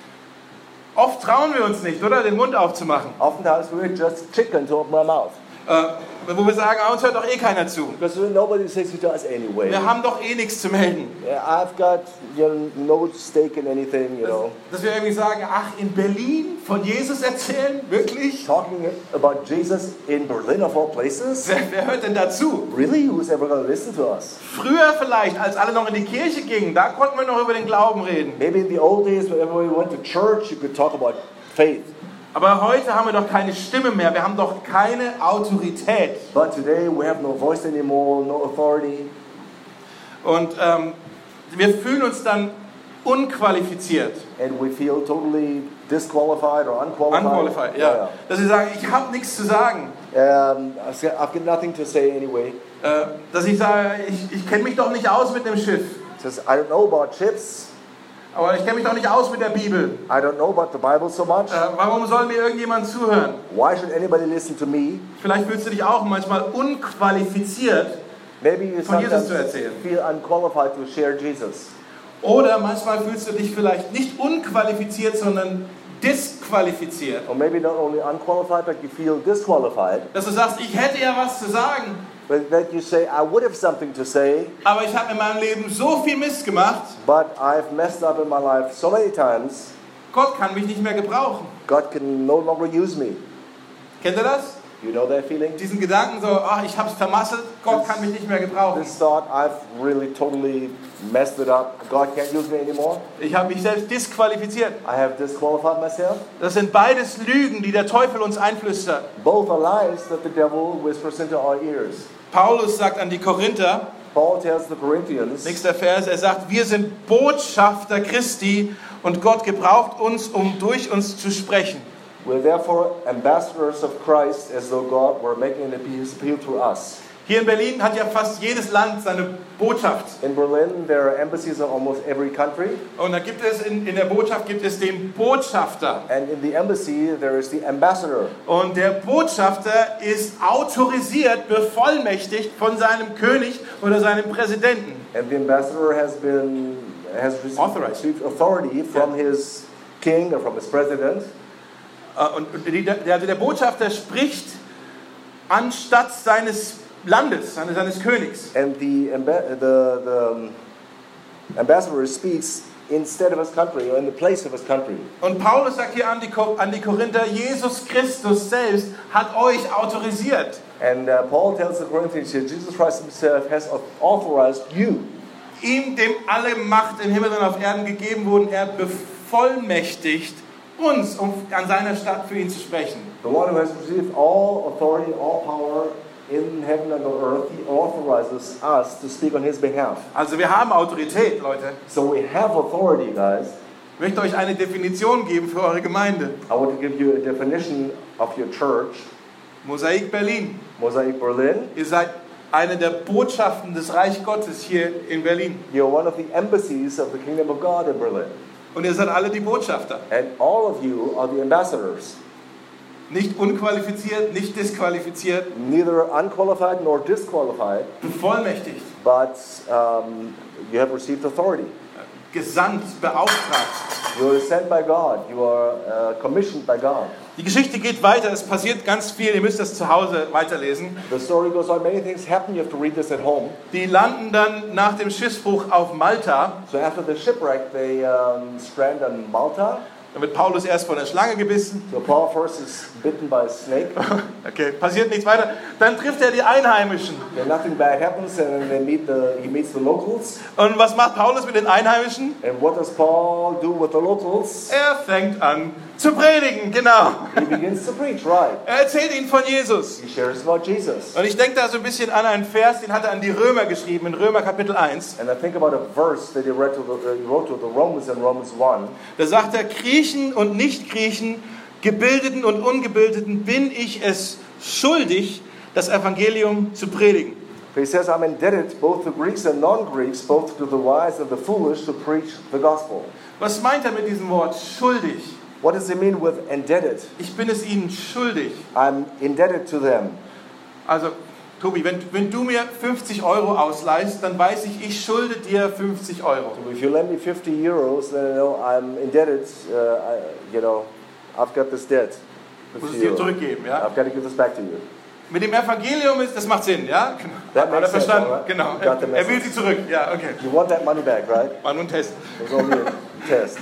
Oft trauen wir uns nicht, oder? Den Mund aufzumachen. Oftentimes we're just chicken to open our mouth. Äh, wo wir sagen, ah, uns hört doch eh keiner zu. Because nobody says to us anyway. Wir haben doch eh nichts zu melden. Yeah, I've got you know, no stake in anything, you know. Dass wir irgendwie sagen, ach, in Berlin von Jesus erzählen? Wirklich? Talking about Jesus in Berlin of all places? Wer, wer hört denn dazu? Really? Who's ever going to listen to us? Früher vielleicht, als alle noch in die Kirche gingen, da konnten wir noch über den Glauben reden. Maybe in the old days when everybody went to church, you could talk about faith. Aber heute haben wir doch keine Stimme mehr, wir haben doch keine Autorität. But today we have no voice anymore, no authority. Und ähm, wir fühlen uns dann unqualifiziert. And we feel totally disqualified or unqualified. Unqualified, ja. Dass sie sagen, ich habe nichts zu sagen. Yeah. Um, I've got nothing to say anyway. Äh, dass ich sage, ich, ich kenne mich doch nicht aus mit dem Schiff. Says, I don't know about ships. Aber ich kenne mich doch nicht aus mit der Bibel. I don't know about the Bible so much. Äh, warum soll mir irgendjemand zuhören? Why should anybody listen to me? Vielleicht fühlst du dich auch manchmal unqualifiziert, Maybe you von Jesus sometimes zu erzählen. feel unqualified to share Jesus. Oder manchmal fühlst du dich vielleicht nicht unqualifiziert, sondern disqualifiziert. Or maybe not only unqualified, but you feel disqualified. Dass du sagst, ich hätte ja was zu sagen, But that you say, I would have something to say, aber ich habe in meinem Leben so viel Mist gemacht, but I've messed up in my life so many times, Gott kann mich nicht mehr gebrauchen. God can no longer use me. Kennt ihr das? You know that feeling? Diesen Gedanken so, ach, ich habe es vermasselt, Gott kann mich nicht mehr gebrauchen. This thought, I've really totally messed it up. God can't use me anymore. Ich habe mich selbst disqualifiziert. I have disqualified myself. Das sind beides Lügen, die der Teufel uns einflüstert. Both are lies that the devil whispers into our ears. Paulus sagt an die Korinther, Paul tells the Corinthians, nächster Vers, er sagt, wir sind Botschafter Christi und Gott gebraucht uns, um durch uns zu sprechen. we're therefore ambassadors of Christ, as though God were making an appeal through us. Hier in Berlin hat ja fast jedes Land seine Botschaft. In Berlin, there are embassies in almost every country. Und da gibt es, in, in der Botschaft gibt es den Botschafter. And in the embassy, there is the ambassador. Und der Botschafter ist autorisiert, bevollmächtigt von seinem König oder seinem Präsidenten. And the ambassador has been has received, Authorized. received authority from Yeah. his king or from his president. Äh, Und und die, der, also der Botschafter spricht anstatt seines Landes, seines, seines Königs. And the, amba- the, the um, ambassador speaks instead of his country or in the place of his country. Und Paulus sagt hier an die, Ko- an die Korinther, Jesus Christus selbst hat euch autorisiert. And uh, Paul tells the Corinthians here, Jesus Christ himself has authorized you. Ihm, dem alle Macht im Himmel und auf Erden gegeben wurden, er bevollmächtigt uns, um an seiner Stadt für ihn zu sprechen. The one who has received all authority, all power in heaven and on earth, he authorizes us to speak on his behalf. Also wir haben Autorität, Leute. So we have authority, guys. Ich möchte euch eine Definition geben für eure Gemeinde. I want to give you a definition of your church. Mosaik Berlin. Mosaic Berlin. Ihr seid eine der Botschaften des Reich Gottes hier in Berlin. You're one of the embassies of the kingdom of God in Berlin. Und ihr seid alle die Botschafter. And all of you are the ambassadors. Nicht unqualifiziert, nicht disqualifiziert, Neither unqualified nor disqualified, bevollmächtigt, but um, you have received authority. gesandt, beauftragt. You are sent by God. You are uh, commissioned by God. Die Geschichte geht weiter, es passiert ganz viel, ihr müsst das zu Hause weiterlesen. The story goes on. Many things happen. You have to read this at home. Die landen dann nach dem Schiffbruch auf Malta. So after the shipwreck, they um, strand on Malta. Da wird Paulus erst von der Schlange gebissen. So Paul first is bitten by a snake. Okay, passiert nichts weiter. Dann trifft er die Einheimischen. Then nothing bad happens, and then they meet the, he meets the locals. Und was macht Paulus mit den Einheimischen? And what does Paul do with the locals? Er fängt an zu predigen, genau. He begins to preach, right? Er erzählt ihnen von Jesus. He shares about Jesus. Und ich denke da so ein bisschen an einen Vers, den hat er an die Römer geschrieben, in Römer Kapitel eins. And I think about a verse that he, read to the, he wrote to the Romans in Romans one. Da sagt er, Griechen und Nicht-Griechen, Gebildeten und Ungebildeten bin ich es schuldig, das Evangelium zu predigen. He says, I'm indebted both to Greeks and non-Greeks, both to the wise and the foolish, to preach the gospel. Was meint er mit diesem Wort schuldig? What does he mean with indebted? Ich bin es ihnen schuldig. I'm indebted to them. Also, Tobi, wenn, wenn du mir fünfzig Euro ausleihst, dann weiß ich, ich schulde dir fünfzig Euro. So if you lend me fifty euros, then I know I'm indebted. Uh, I, you know, I've got this debt. Ich muss es dir zurückgeben, ja? I've got to give this back to you. Mit dem Evangelium ist, das macht Sinn, ja? That Hat er makes sense, verstanden? all right? Genau. You got the Er will message. sie zurück, ja, okay. You want that money back, right? War nur ein Test. It was only a test.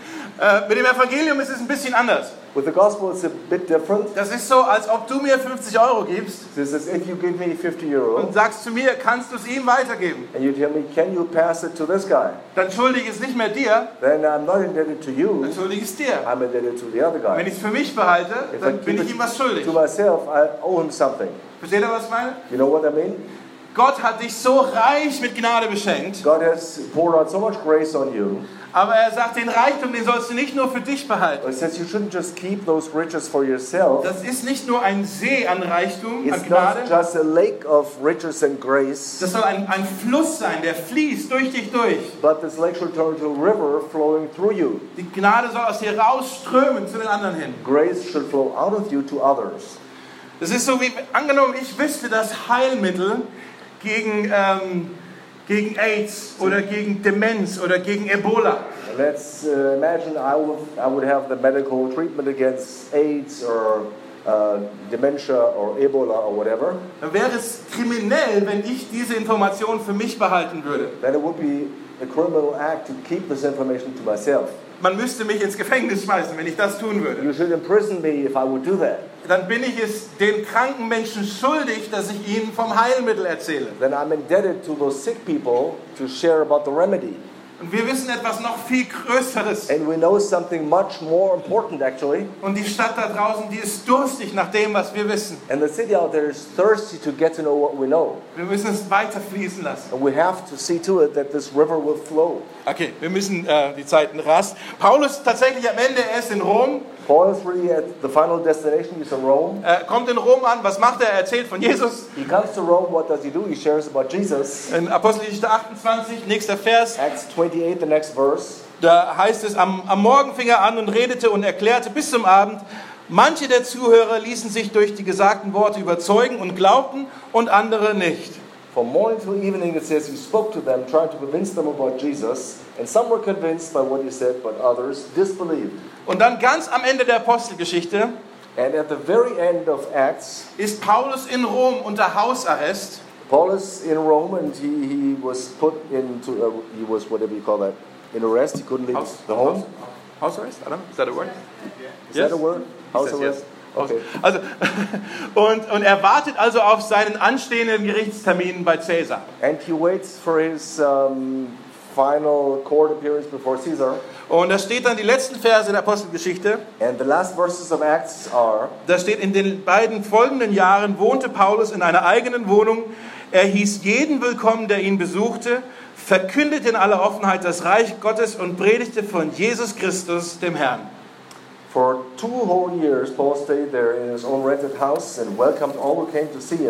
Äh, mit dem Evangelium ist es ein bisschen anders. With the gospel, it's a bit different. Das ist so, als ob du mir fünfzig Euro gibst This is if you give me fifty und euro sagst zu mir, kannst du es ihm weitergeben? and you tell me, can you pass it to this guy? Dann schulde ich es nicht mehr dir, Then I'm not indebted to you. dann schulde ich es dir. I'm indebted to the other Wenn guy. ich es für mich behalte, If I dann bin keep ich ihm was it schuldig. to myself, I owe him something. Versteht ihr, was ich meine? You know what I mean? Gott hat dich so reich mit Gnade beschenkt, God has poured out so much grace on you. aber er sagt, den Reichtum, den sollst du nicht nur für dich behalten. But it says you shouldn't just keep those riches for yourself. Das ist nicht nur ein See an Reichtum, an It's Gnade. not just a lake of riches and grace, Das soll ein, ein Fluss sein, der fließt durch dich durch. but this lake should turn into a river flowing through you. Die Gnade soll aus dir rausströmen zu den anderen hin. Grace should flow out of you to others. Das ist so wie, angenommen, ich wüsste das Heilmittel gegen, ähm, gegen AIDS oder gegen Demenz oder gegen Ebola. Let's uh, imagine I would, I would have the medical treatment against AIDS or uh, dementia or Ebola or whatever. Dann wäre es kriminell, wenn ich diese Information für mich behalten würde. Then it would be a criminal act to keep this information to myself. Man müsste mich ins Gefängnis schmeißen, wenn ich das tun würde. You should imprison me if I would do that. Dann bin ich es den kranken Menschen schuldig, dass ich ihnen vom Heilmittel erzähle. Then I'm indebted to those sick people to share about the remedy. Und wir wissen etwas noch viel Größeres. And we know something much more important actually. Und die Stadt da draußen, die ist durstig nach dem, was wir wissen. And the city out there is thirsty to get to know what we know. Wir müssen es weiter fließen lassen. And we have to see to it that this river will flow. Okay, wir müssen äh, die Zeiten rast. Paulus tatsächlich am Ende, er ist in Rom. Paul is really at the final destination. He's in Rome. Er kommt in Rom an. Was macht er? Er erzählt von Jesus. He comes to Rome. What does he do? He shares about Jesus. In Apostelgeschichte achtundzwanzig, nächster Vers. Acts twenty-eight, the next verse. Da heißt es, am, am Morgen fing er an und redete und erklärte bis zum Abend. Manche der Zuhörer ließen sich durch die gesagten Worte überzeugen und glaubten und andere nicht. From morning till evening, it says he spoke to them, trying to convince them about Jesus. And some were convinced by what he said, but others disbelieved. Und dann ganz am Ende der Apostelgeschichte And at the very end of Acts, ist Paulus in Rom unter Hausarrest. Paul is in Rome, and he, he was put into, uh, he was, whatever you call that, in arrest. He couldn't leave Haus, the home. Haus, Hausarrest? I don't know. Is that a word? Is that a word? House says arrest? yes. Okay. Also, und, und er wartet also auf seinen anstehenden Gerichtstermin bei Caesar. And he waits for his um, final court appearance before Caesar. Und da steht dann die letzten Verse der Apostelgeschichte. And the last verses of Acts are, Da steht, in den beiden folgenden Jahren wohnte Paulus in einer eigenen Wohnung. Er hieß jeden willkommen, der ihn besuchte, verkündete in aller Offenheit das Reich Gottes und predigte von Jesus Christus, dem Herrn. for two whole years, Paul stayed there in his own rented house and welcomed all who came to see him.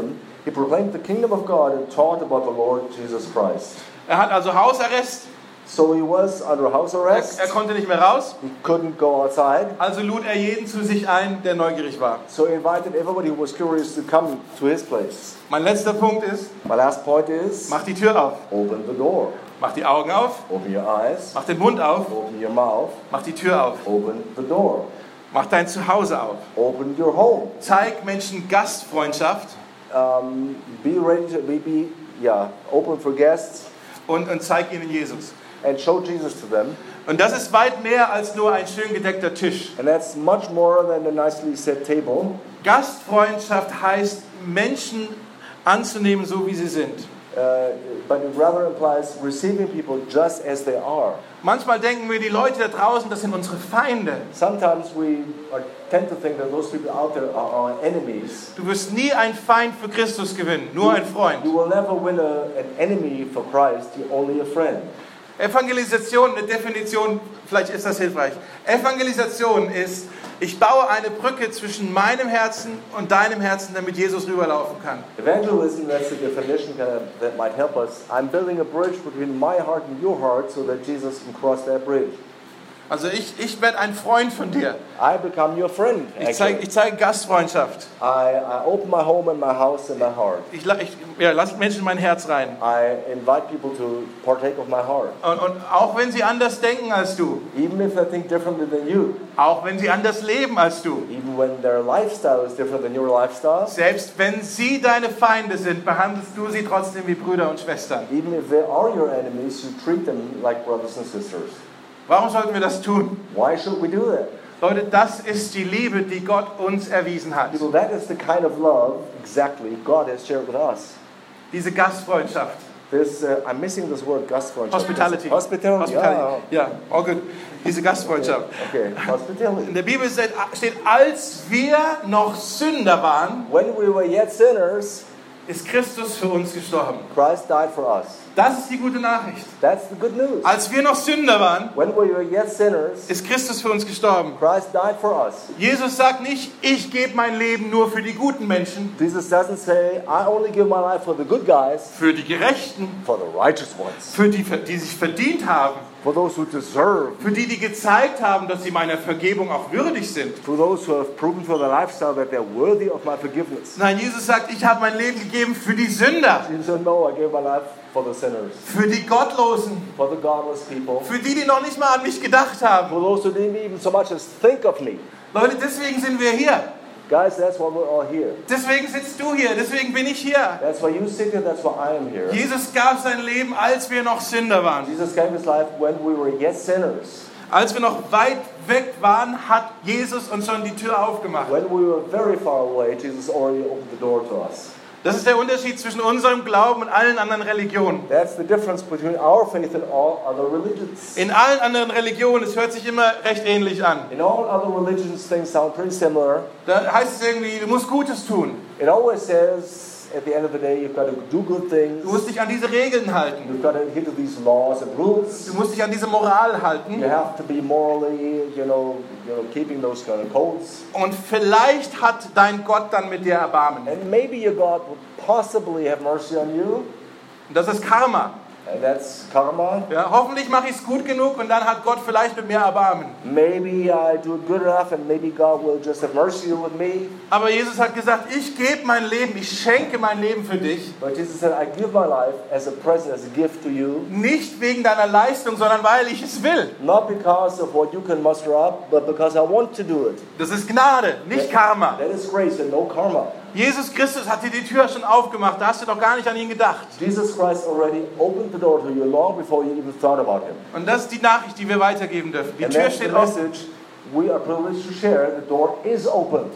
He proclaimed the kingdom of God and taught about the Lord Jesus Christ. Er hat also Hausarrest. So he was under house Er, arrest. er konnte nicht mehr raus. He couldn't go outside. Also lud er jeden zu sich ein, der neugierig war. So he invited everybody who was curious to come to his place. Mein letzter Punkt ist, My last point is, mach die Tür auf. open the door. Mach die Augen auf. Open your eyes. Mach den Mund auf. Open your mouth. Mach die Tür auf. Open the door. Mach dein Zuhause auf. Open your home. Zeig Menschen Gastfreundschaft Um, be ready to be, be yeah, open for guests und, und zeig ihnen Jesus. and show Jesus to them. Und das ist weit mehr als nur ein schön gedeckter Tisch. And that's much more than a nicely set table. Gastfreundschaft heißt, Menschen anzunehmen, so wie sie sind. Uh, but it rather implies receiving people just as they are. Manchmal denken wir, die Leute da draußen, das sind unsere Feinde. Sometimes we are, tend to think that those people out there are our enemies. Du wirst nie einen Feind für Christus gewinnen, nur ein Freund. You will never win a, an enemy for Christ, you're only a friend. Evangelisation, eine Definition, vielleicht ist das hilfreich. Evangelisation ist, ich baue eine Brücke zwischen meinem Herzen und deinem Herzen, damit Jesus rüberlaufen kann. Evangelism, that's the definition kind of, that might help us. I'm building a bridge between my heart and your heart so that Jesus can cross that bridge. Also ich, ich werde ein Freund von dir. I become your friend. Ich zeige actually. ich zeige Gastfreundschaft. I, I open my home and my house and my heart. Ich, la- ich ja, lasse Menschen in mein Herz rein. I invite people to partake of my heart. Und, und auch wenn sie anders denken als du, Even if they think differently than you. auch wenn sie anders leben als du, Even when their lifestyle is different than your lifestyle. selbst wenn sie deine Feinde sind, behandelst du sie trotzdem wie Brüder und Schwestern. Even if they are your enemies, you treat them like brothers and sisters. Warum sollten wir das tun? Why should we do that? Leute, das ist die Liebe, die Gott uns erwiesen hat. People, that is the kind of love, exactly, God has shared with us. Diese Gastfreundschaft. This, uh, I'm missing this word, Gastfreundschaft. Hospitality. Hospitality. Hospitality. Ja, all good. Diese Gastfreundschaft. Okay, hospitality. In der Bibel steht, steht, als wir noch Sünder waren, When we were yet sinners, ist Christus für uns gestorben. Christ died for us. Das ist die gute Nachricht. That's the good news. Als wir noch Sünder waren, When we were yet sinners, ist Christus für uns gestorben. Christ died for us. Jesus sagt nicht, ich gebe mein Leben nur für die guten Menschen, Jesus doesn't say, I only give my life for the good guys, für die Gerechten, for the righteous ones, für die, die sich verdient haben, for those who deserve, für die, die gezeigt haben, dass sie meiner Vergebung auch würdig sind. for those who have proven for their lifestyle that they're worthy of my forgiveness. Nein, Jesus sagt, ich habe mein Leben gegeben für die Sünder, Jesus said, no, I gave my life for the sinners, für die Gottlosen, for the godless people, für die, die noch nicht mal an mich gedacht haben. for those who didn't even so much as think of me. Leute, deswegen sind wir hier. Guys, that's why we're all here. Deswegen sitzt du hier, deswegen bin ich hier. That's why you sit here, that's why I am here. Jesus gab sein Leben, als wir noch Sünder waren. Jesus gave his life when we were yet sinners. Als wir noch weit weg waren, hat Jesus uns schon die Tür aufgemacht. When we were very far away, Jesus already opened the door to us. Das ist der Unterschied zwischen unserem Glauben und allen anderen Religionen. That's the difference between our faith and all other religions. In allen anderen Religionen, es hört sich immer recht ähnlich an. In all other religions, things sound pretty similar. Da heißt es irgendwie, du musst Gutes tun. It always says, at the end of the day, you've got to do good things. Du musst dich an diese Regeln halten. You've got to adhere to these laws and rules. Du musst dich an diese Moral halten. You have to be morally, you know, you know, keeping those kind of codes. Und vielleicht hat dein Gott dann mit dir Erbarmen. And maybe your God will possibly have mercy on you. Und das ist Karma. And that's karma. Ja, hoffentlich mache ich es gut genug und dann hat Gott vielleicht mit mir Erbarmen. Maybe I do it good enough and maybe God will just have mercy with me. Aber Jesus hat gesagt, ich gebe mein Leben, ich schenke mein Leben für dich. But Jesus said, I give my life as a present, as a gift to you. Nicht wegen deiner Leistung, sondern weil ich es will. Not because of what you can muster up, but because I want to do it. Das ist Gnade, nicht Karma. That is grace and no karma. Jesus Christus hat dir die Tür schon aufgemacht, da hast du doch gar nicht an ihn gedacht. Jesus Christ already opened the door to you long before you even thought about him. Und das ist die Nachricht, die wir weitergeben dürfen. Die And Tür that's the steht offen. message we are privileged to share. The door is open.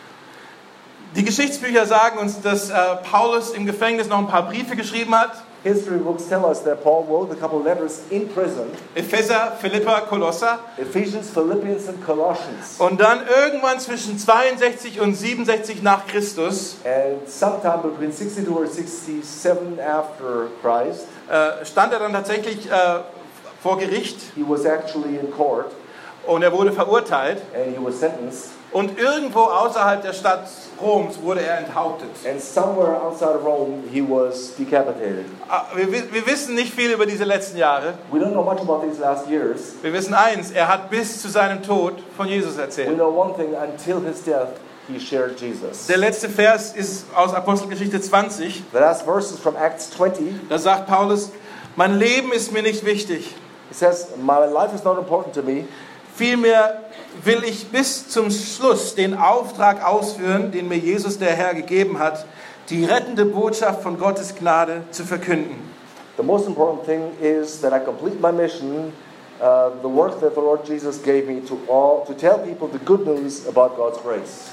Die Geschichtsbücher sagen uns, dass äh, Paulus im Gefängnis noch ein paar Briefe geschrieben hat. History books tell us that Paul wrote a couple of letters in prison. Epheser, Philipper, Kolosser. Ephesians, Philippians and Colossians. Und dann irgendwann zwischen zweiundsechzig und siebenundsechzig nach Christus And sometime between sixty-two or sixty-seven after Christ, äh, stand er dann tatsächlich äh, vor Gericht. he was actually in court. Und er wurde verurteilt. and he was sentenced. Und irgendwo außerhalb der Stadt Roms wurde er enthauptet. And somewhere outside of Rome, he was decapitated. Wir, wir wissen nicht viel über diese letzten Jahre. We don't know much about these last years. Wir wissen eins, er hat bis zu seinem Tod von Jesus We erzählt. know one thing, until his death, he shared Jesus. Der letzte Vers ist aus Apostelgeschichte zwanzig. The last verse is from Acts twenty. Da sagt Paulus, mein Leben ist mir nicht wichtig. It says, my life is not important to me. Vielmehr will ich bis zum Schluss den Auftrag ausführen, den mir Jesus der Herr gegeben hat, die rettende Botschaft von Gottes Gnade zu verkünden. The most important thing is that I complete my mission, uh, the work that the Lord Jesus gave me to all, to tell people the good news about God's grace.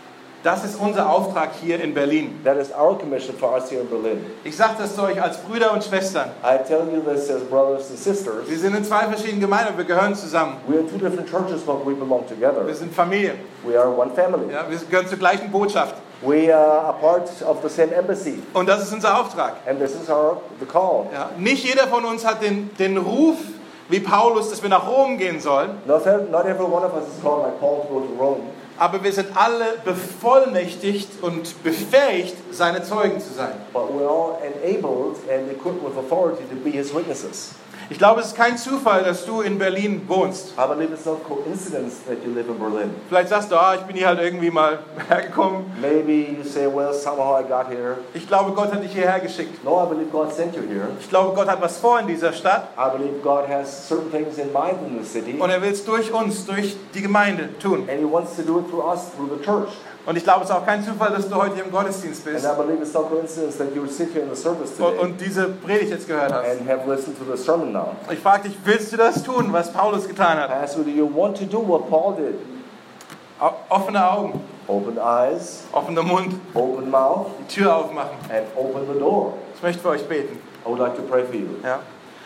Das ist unser Auftrag hier in Berlin. That is our commission for us here in Berlin. Ich sage das zu euch als Brüder und Schwestern. I tell you this as brothers and sisters. Wir sind in zwei verschiedenen Gemeinden, wir gehören zusammen. We are two different churches, but we belong together. Wir sind Familie. We are one family. Ja, wir gehören zur gleichen Botschaft. We are a part of the same embassy. Und das ist unser Auftrag. And this is our the call. Ja, nicht jeder von uns hat den, den Ruf, wie Paulus, dass wir nach Rom gehen sollen. Not, not every one of us is called like Paul to go to Rome. Aber wir sind alle bevollmächtigt und befähigt, seine Zeugen zu sein. But we're all enabled and equipped with authority to be his witnesses. Ich glaube, es ist kein Zufall, dass du in Berlin wohnst. I believe it's not coincidence that you live in Berlin. Vielleicht sagst du, ah, ich bin hier halt irgendwie mal hergekommen. Maybe you say, well, somehow I got here. Ich glaube, Gott hat dich hierher geschickt. No, I believe God sent you here. Ich glaube, Gott hat was vor in dieser Stadt. I believe God has certain things in mind in the city. Und er will es durch uns, durch die Gemeinde tun. And he wants to do it through us, through the church. Und ich glaube, es ist auch kein Zufall, dass du heute hier im Gottesdienst And bist I believe it's not coincidence that you sit here in the service today und, und diese Predigt jetzt gehört hast. and have listened to the sermon now. Ich frage dich, willst du das tun, was Paulus getan I hat? ask you, do you want to do what Paul did? O- Offene Augen, Open eyes, offener Mund, open mouth, die Tür aufmachen. and open the door. Ich möchte für euch beten. I would like to pray for you. Ja?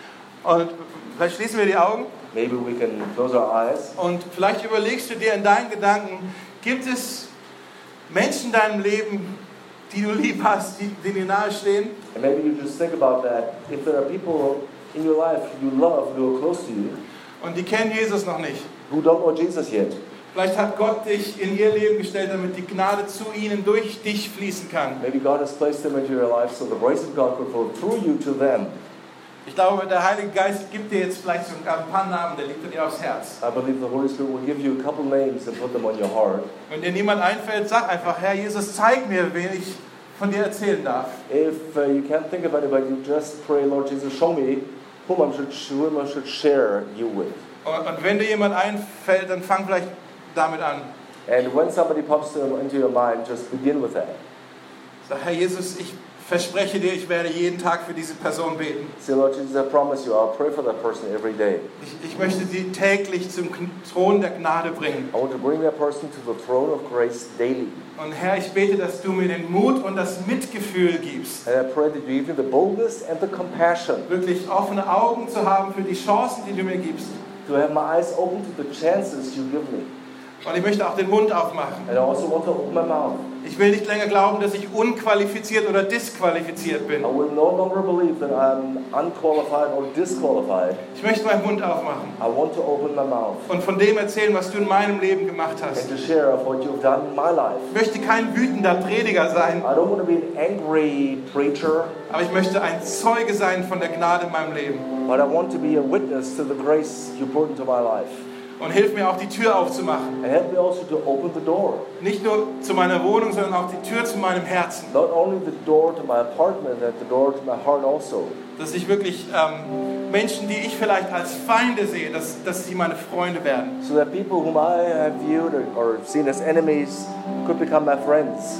Und vielleicht schließen wir die Augen Maybe we can close our eyes. und vielleicht überlegst du dir in deinen Gedanken, gibt es Menschen in deinem Leben, die du lieb hast, die, die dir nahestehen? And maybe you just think about that. If there are people in your life you love, who are close to you, Und die kennen Jesus noch nicht. who don't know Jesus yet. Vielleicht hat Gott dich in ihr Leben gestellt, damit die Gnade zu ihnen durch dich fließen kann. Maybe God has placed them into your life so the grace of God could flow through you to them. Ich glaube, der Heilige Geist gibt dir jetzt vielleicht sogar ein paar Namen, der liegt dir aufs Herz. I believe the Holy Spirit will give you a couple names and put them on your heart. Wenn dir niemand einfällt, sag einfach, Herr Jesus, zeig mir, wen ich von dir erzählen darf. If uh, you can't think of anybody, you just pray, Lord Jesus, show me whom I should, whom I should share you with. Und, und wenn dir jemand einfällt, dann fang vielleicht damit an. And when somebody pops into your mind, just begin with that. Sag, Herr Jesus, ich verspreche dir, ich werde jeden Tag für diese Person beten. Say, Lord Jesus, I promise you, I'll pray for that person every day. Ich, ich möchte sie täglich zum Kn- Thron der Gnade bringen. I want to bring that person to the throne of grace daily. Und Herr, ich bete, dass du mir den Mut und das Mitgefühl gibst, And I pray that you give me the boldness and the compassion wirklich offene Augen zu haben für die Chancen, die du mir gibst. to have my eyes open to the chances you give me. Und ich möchte auch den Mund aufmachen. And I also want to open my mouth. Ich will nicht länger glauben, dass ich unqualifiziert oder disqualifiziert bin. I will no longer believe that I'm unqualified or disqualified. Ich möchte meinen Mund aufmachen I want to open my mouth und von dem erzählen, was du in meinem Leben gemacht hast. and to share of what you've done in my life. Ich möchte kein wütender Prediger sein, I don't want to be an angry preacher, aber ich möchte ein Zeuge sein von der Gnade in meinem Leben. but I want to be a witness to the grace you put into my life. Und hilf mir auch, die Tür aufzumachen. And help me also to open the door. Nicht nur zu meiner Wohnung, sondern auch die Tür zu meinem Herzen. Not only the door to my apartment, but the door to my heart also. Dass ich wirklich ähm, Menschen, die ich vielleicht als Feinde sehe, dass, dass sie meine Freunde werden. So that people whom I have viewed or, or seen as enemies could become my friends.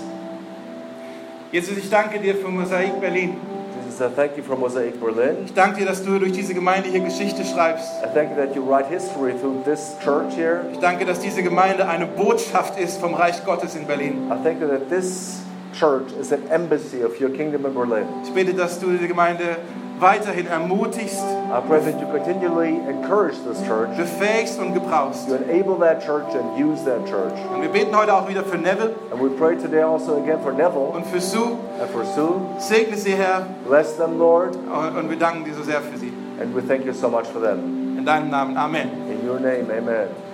Jesus, ich danke dir für Mosaik Berlin. Jesus, I thank you for Mosaic Berlin. Ich danke dir, dass du durch diese Gemeinde hier Geschichte schreibst. I thank you that you write history through this church here. Ich danke, dass diese Gemeinde eine Botschaft ist vom Reich Gottes in Berlin. I thank you that this church is an embassy of your kingdom in Berlin. Ich bete, dass du diese Gemeinde weiterhin ermutigst, I pray that you continually encourage this church. befähigst und gebrauchst. You enable that church and use that church. Und wir beten heute auch wieder für Neville And we pray today also again for Neville und für Sue. and for Sue. Segne sie, Herr, Bless them, Lord. und und wir danken dir so sehr für sie. And we thank you so much for them. In deinem Namen. Amen. In your name, amen.